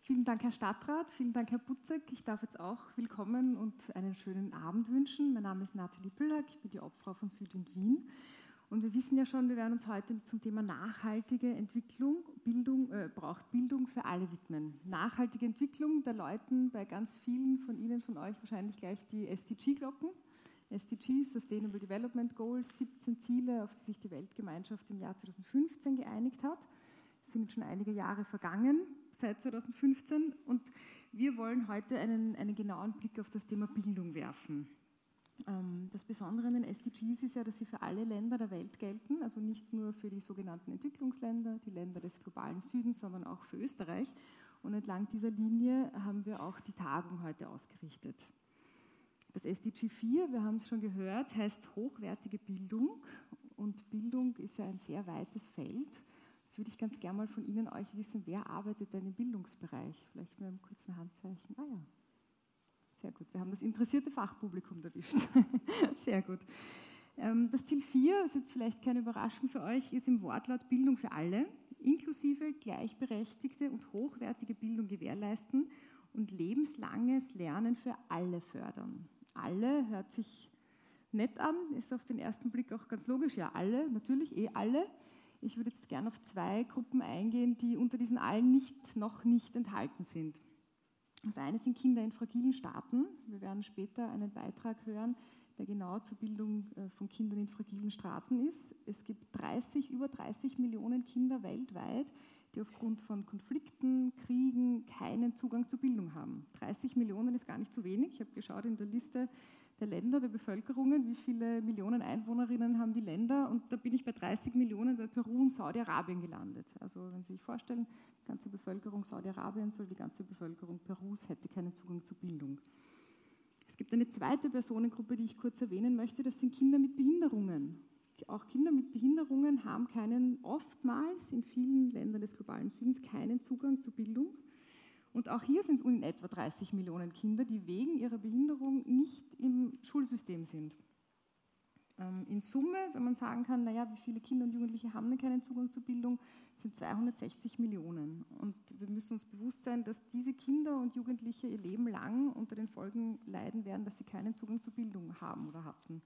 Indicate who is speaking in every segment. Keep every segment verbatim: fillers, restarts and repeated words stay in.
Speaker 1: Vielen Dank, Herr Stadtrat, vielen Dank, Herr Butzek. Ich darf jetzt auch willkommen und einen schönen Abend wünschen. Mein Name ist Nathalie Püllack, ich bin die Obfrau von Südwind Wien. Und wir wissen ja schon, wir werden uns heute zum Thema nachhaltige Entwicklung, Bildung, äh, braucht Bildung für alle widmen. Nachhaltige Entwicklung, da läuten bei ganz vielen von Ihnen, von euch wahrscheinlich gleich die S D G-Glocken. S D Gs, Sustainable Development Goals, siebzehn Ziele, auf die sich die Weltgemeinschaft im Jahr zweitausendfünfzehn geeinigt hat. Es sind jetzt schon einige Jahre vergangen, seit zweitausendfünfzehn, und wir wollen heute einen, einen genauen Blick auf das Thema Bildung werfen. Das Besondere an den S D Gs ist ja, dass sie für alle Länder der Welt gelten, also nicht nur für die sogenannten Entwicklungsländer, die Länder des globalen Südens, sondern auch für Österreich. Und entlang dieser Linie haben wir auch die Tagung heute ausgerichtet. Das S D G vier, wir haben es schon gehört, heißt hochwertige Bildung, und Bildung ist ja ein sehr weites Feld. Jetzt würde ich ganz gerne mal von Ihnen euch wissen, wer arbeitet denn im Bildungsbereich? Vielleicht mit einem kurzen Handzeichen. Ah ja. Sehr gut, wir haben das interessierte Fachpublikum erwischt. Sehr gut. Das Ziel vier, ist jetzt vielleicht keine Überraschung für euch, ist im Wortlaut Bildung für alle, inklusive gleichberechtigte und hochwertige Bildung gewährleisten und lebenslanges Lernen für alle fördern. Alle hört sich nett an, ist auf den ersten Blick auch ganz logisch. Ja, alle, natürlich, eh alle. Ich würde jetzt gerne auf zwei Gruppen eingehen, die unter diesen allen nicht, noch nicht enthalten sind. Das eine sind Kinder in fragilen Staaten. Wir werden später einen Beitrag hören, der genau zur Bildung von Kindern in fragilen Staaten ist. Es gibt dreißig, über dreißig Millionen Kinder weltweit, die aufgrund von Konflikten, Kriegen keinen Zugang zur Bildung haben. dreißig Millionen ist gar nicht zu wenig. Ich habe geschaut in der Liste der Länder, der Bevölkerungen, wie viele Millionen Einwohnerinnen haben die Länder, und da bin ich bei dreißig Millionen bei Peru und Saudi-Arabien gelandet. Also wenn Sie sich vorstellen, die ganze Bevölkerung Saudi-Arabiens oder die ganze Bevölkerung Perus hätte keinen Zugang zur Bildung. Es gibt eine zweite Personengruppe, die ich kurz erwähnen möchte, das sind Kinder mit Behinderungen. Auch Kinder mit Behinderungen haben keinen, oftmals in vielen Ländern des globalen Südens, keinen Zugang zur Bildung. Und auch hier sind es in etwa dreißig Millionen Kinder, die wegen ihrer Behinderung nicht im Schulsystem sind. In Summe, wenn man sagen kann, naja, wie viele Kinder und Jugendliche haben denn keinen Zugang zur Bildung, sind zweihundertsechzig Millionen. Und wir müssen uns bewusst sein, dass diese Kinder und Jugendliche ihr Leben lang unter den Folgen leiden werden, dass sie keinen Zugang zur Bildung haben oder hatten.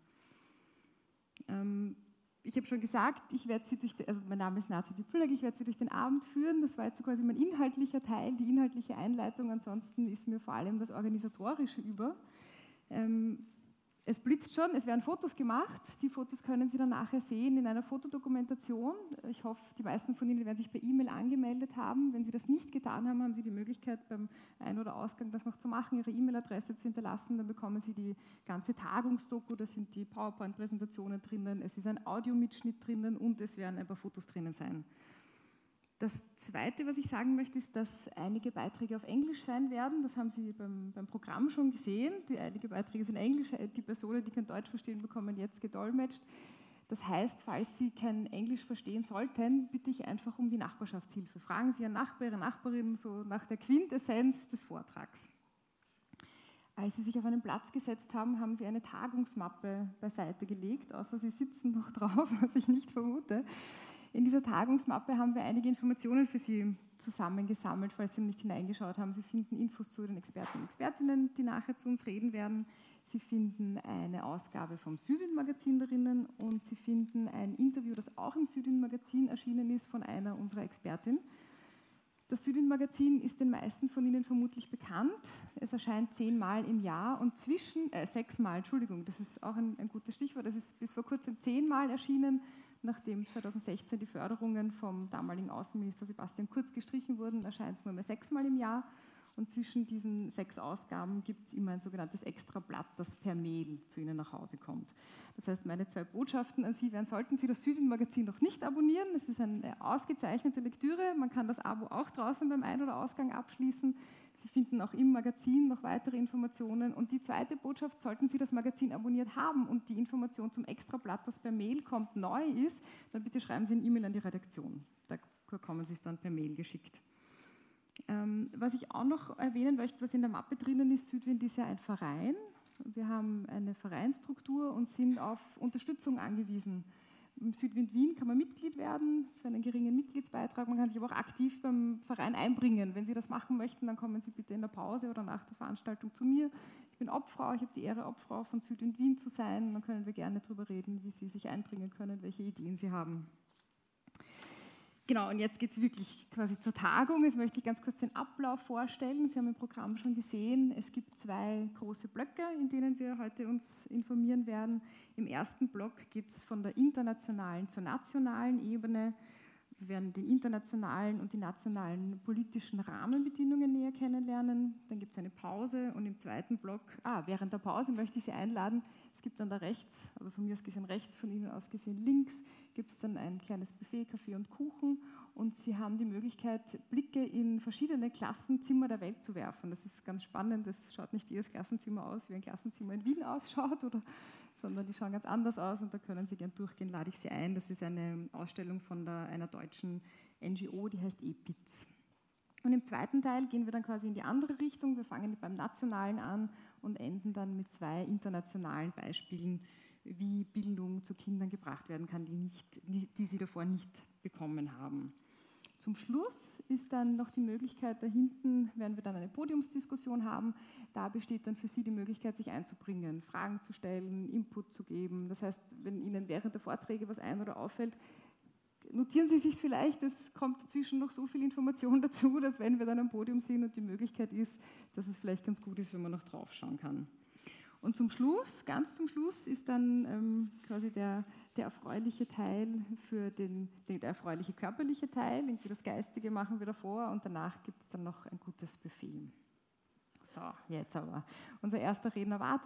Speaker 1: Ich habe schon gesagt, ich werde Sie durch, den, also mein Name ist Nathalie Püllack, ich werde Sie durch den Abend führen. Das war jetzt so quasi mein inhaltlicher Teil, die inhaltliche Einleitung. Ansonsten ist mir vor allem das Organisatorische über. Ähm, es blitzt schon, es werden Fotos gemacht. Die Fotos können Sie dann nachher sehen in einer Fotodokumentation. Ich hoffe, die meisten von Ihnen werden sich per E-Mail angemeldet haben. Wenn Sie das nicht getan haben, haben Sie die Möglichkeit, beim Ein- oder Ausgang das noch zu machen, Ihre E-Mail-Adresse zu hinterlassen. Dann bekommen Sie die ganze Tagungsdoku, da sind die PowerPoint-Präsentationen drinnen, es ist ein Audiomitschnitt drinnen und es werden ein paar Fotos drinnen sein. Das Zweite, was ich sagen möchte, ist, dass einige Beiträge auf Englisch sein werden. Das haben Sie beim, beim Programm schon gesehen. Die, einige Beiträge sind Englisch. Die Personen, die kein Deutsch verstehen, bekommen jetzt gedolmetscht. Das heißt, falls Sie kein Englisch verstehen sollten, bitte ich einfach um die Nachbarschaftshilfe. Fragen Sie Ihren Nachbar, Ihre Nachbarin so nach der Quintessenz des Vortrags. Als Sie sich auf einen Platz gesetzt haben, haben Sie eine Tagungsmappe beiseite gelegt, außer Sie sitzen noch drauf, was ich nicht vermute. In dieser Tagungsmappe haben wir einige Informationen für Sie zusammengesammelt, falls Sie noch nicht hineingeschaut haben. Sie finden Infos zu den Experten und Expertinnen, die nachher zu uns reden werden. Sie finden eine Ausgabe vom Südwind-Magazin darinnen und Sie finden ein Interview, das auch im Südwind-Magazin erschienen ist, von einer unserer Expertinnen. Das Südwind-Magazin ist den meisten von Ihnen vermutlich bekannt. Es erscheint zehnmal im Jahr und zwischen, äh, sechsmal, Entschuldigung, das ist auch ein, ein gutes Stichwort, das ist bis vor kurzem zehnmal erschienen, nachdem zweitausendsechzehn die Förderungen vom damaligen Außenminister Sebastian Kurz gestrichen wurden, erscheint es nur mehr sechsmal im Jahr. Und zwischen diesen sechs Ausgaben gibt es immer ein sogenanntes Extrablatt, das per Mail zu Ihnen nach Hause kommt. Das heißt, meine zwei Botschaften an Sie wären, sollten Sie das Südwind-Magazin noch nicht abonnieren. Es ist eine ausgezeichnete Lektüre. Man kann das Abo auch draußen beim Ein- oder Ausgang abschließen. Sie finden auch im Magazin noch weitere Informationen. Und die zweite Botschaft, sollten Sie das Magazin abonniert haben und die Information zum Extrablatt, das per Mail kommt, neu ist, dann bitte schreiben Sie eine E-Mail an die Redaktion. Da bekommen Sie es dann per Mail geschickt. Ähm, was ich auch noch erwähnen möchte, was in der Mappe drinnen ist, Südwind ist ja ein Verein. Wir haben eine Vereinsstruktur und sind auf Unterstützung angewiesen. im Südwind Wien kann man Mitglied werden für einen geringen Mitgliedsbeitrag. Man kann sich aber auch aktiv beim Verein einbringen. Wenn Sie das machen möchten, dann kommen Sie bitte in der Pause oder nach der Veranstaltung zu mir. Ich bin Obfrau, ich habe die Ehre, Obfrau von Südwind Wien zu sein. Dann können wir gerne darüber reden, wie Sie sich einbringen können, welche Ideen Sie haben. Genau, und jetzt geht es wirklich quasi zur Tagung. Jetzt möchte ich ganz kurz den Ablauf vorstellen. Sie haben im Programm schon gesehen, es gibt zwei große Blöcke, in denen wir heute uns informieren werden. Im ersten Block geht es von der internationalen zur nationalen Ebene. Wir werden den internationalen und die nationalen politischen Rahmenbedingungen näher kennenlernen. Dann gibt es eine Pause und im zweiten Block, ah, während der Pause möchte ich Sie einladen, es gibt dann da rechts, also von mir aus gesehen rechts, von Ihnen aus gesehen links, gibt es dann ein kleines Buffet, Kaffee und Kuchen und Sie haben die Möglichkeit, Blicke in verschiedene Klassenzimmer der Welt zu werfen. Das ist ganz spannend, das schaut nicht jedes Klassenzimmer aus, wie ein Klassenzimmer in Wien ausschaut, oder, sondern die schauen ganz anders aus und da können Sie gern durchgehen, lade ich Sie ein. Das ist eine Ausstellung von der, einer deutschen N G O, die heißt E P I Z. Und im zweiten Teil gehen wir dann quasi in die andere Richtung. Wir fangen beim Nationalen an und enden dann mit zwei internationalen Beispielen, wie Bildung zu Kindern gebracht werden kann, die, nicht, die sie davor nicht bekommen haben. Zum Schluss ist dann noch die Möglichkeit, da hinten werden wir dann eine Podiumsdiskussion haben. Da besteht dann für Sie die Möglichkeit, sich einzubringen, Fragen zu stellen, Input zu geben. Das heißt, wenn Ihnen während der Vorträge was ein- oder auffällt, notieren Sie sich vielleicht, es kommt dazwischen noch so viel Information dazu, dass wenn wir dann am Podium sind und die Möglichkeit ist, dass es vielleicht ganz gut ist, wenn man noch drauf schauen kann. Und zum Schluss, ganz zum Schluss, ist dann ähm, quasi der, der erfreuliche Teil für den, der erfreuliche körperliche Teil. Irgendwie das Geistige machen wir davor und danach gibt es dann noch ein gutes Buffet. So, jetzt aber. Unser erster Redner wartet.